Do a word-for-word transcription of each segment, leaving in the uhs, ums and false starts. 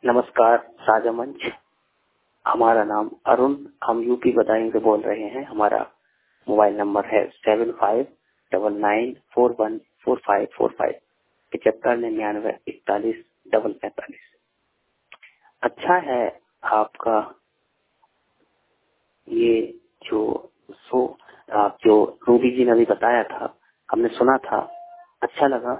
नमस्कार साझा मंच। हमारा नाम अरुण, हम यूपी बदायूं से बोल रहे हैं। हमारा मोबाइल नंबर है seven five double nine four one four five four five पचहत्तर निन्यानवे इकतालीस डबल पैंतालीस। अच्छा है आपका ये जो शो, आप जो रूबी जी ने अभी बताया था, हमने सुना था, अच्छा लगा।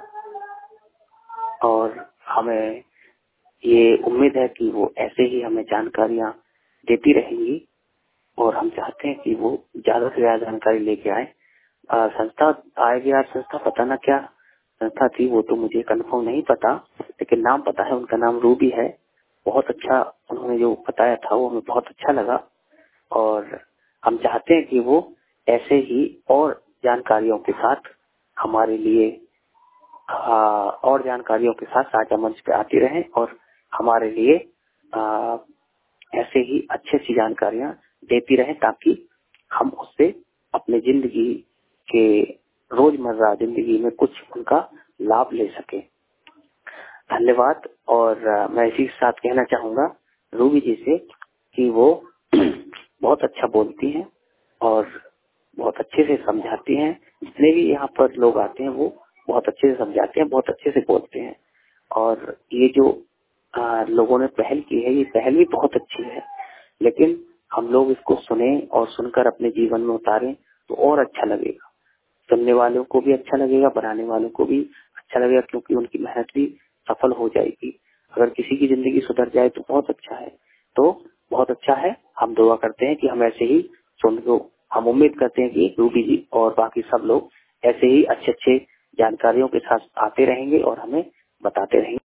और हमें ये उम्मीद है कि वो ऐसे ही हमें जानकारियां देती रहेंगी और हम चाहते हैं कि वो ज्यादा से ज्यादा जानकारी लेके आए। आ, संस्था आएगी यार, संस्था पता ना क्या संस्था थी, वो तो मुझे कंफर्म नहीं पता, लेकिन नाम पता है, उनका नाम रूबी है। बहुत अच्छा उन्होंने जो बताया था वो हमें बहुत अच्छा लगा और हम चाहते हैं कि वो ऐसे ही और जानकारियों के साथ हमारे लिए हाँ, और जानकारियों के साथ साझा मंच पे आती रहें और हमारे लिए आ, ऐसे ही अच्छी अच्छी जानकारियां देती रहें, ताकि हम उससे अपने जिंदगी के रोजमर्रा जिंदगी में कुछ उनका लाभ ले सके। धन्यवाद। और आ, मैं इसी के साथ कहना चाहूंगा रूबी जी से कि वो बहुत अच्छा बोलती हैं और बहुत अच्छे से समझाती हैं। जितने भी यहाँ पर लोग आते हैं वो बहुत अच्छे से समझाते हैं, बहुत अच्छे से बोलते हैं। और ये जो आ, लोगों ने पहल की है, ये पहल भी बहुत अच्छी है, लेकिन हम लोग इसको सुने और सुनकर अपने जीवन में उतारें तो और अच्छा लगेगा। सुनने वालों को भी अच्छा लगेगा, बनाने वालों को भी अच्छा लगेगा, क्योंकि उनकी मेहनत भी सफल हो जाएगी। अगर किसी की जिंदगी सुधर जाए तो बहुत अच्छा है, तो बहुत अच्छा है। हम दुआ करते हैं कि हम ऐसे ही सुन लो, हम उम्मीद करते हैं कि रूबी जी और बाकी सब लोग ऐसे ही अच्छे अच्छे जानकारियों के साथ आते रहेंगे और हमें बताते रहेंगे।